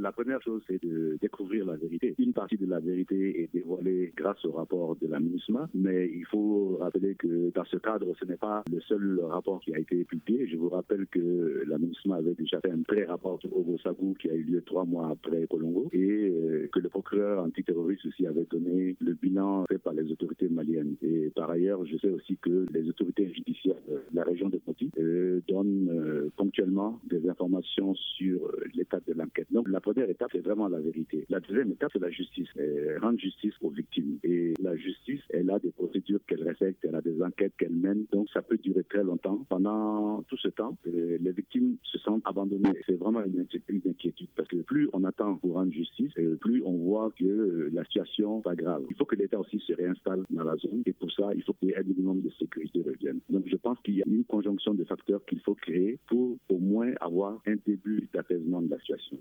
La première chose, c'est de découvrir la vérité. Une partie de la vérité est dévoilée grâce au rapport de la MINUSMA, mais il faut rappeler que dans ce cadre, ce n'est pas le seul rapport qui a été publié. Je vous rappelle que la MINUSMA avait déjà fait un pré-rapport sur Ogo Sagou qui a eu lieu 3 mois après Kolongo et que le procureur antiterroriste aussi avait donné le bilan fait par les autorités maliennes. Et par ailleurs, je sais aussi que les autorités judiciaires de la région de Moti donnent ponctuellement des informations sur l'état de l'enquête. Donc la première étape, c'est vraiment la vérité. La deuxième étape, c'est la justice. Rendre justice aux victimes. Et la justice, elle a des procédures qu'elle respecte, elle a des enquêtes qu'elle mène. Donc ça peut durer très longtemps. Pendant tout ce temps, les victimes se sentent abandonnées. C'est vraiment une inquiétude parce que plus on attend pour rendre justice, plus on voit que la situation va grave. Il faut que l'État aussi se réinstalle dans la zone et pour ça, il faut qu'il y ait un minimum de sécurité revienne. Donc je pense qu'il y a une conjonction de facteurs qu'il faut créer pour au moins avoir un début d'apaisement de la situation.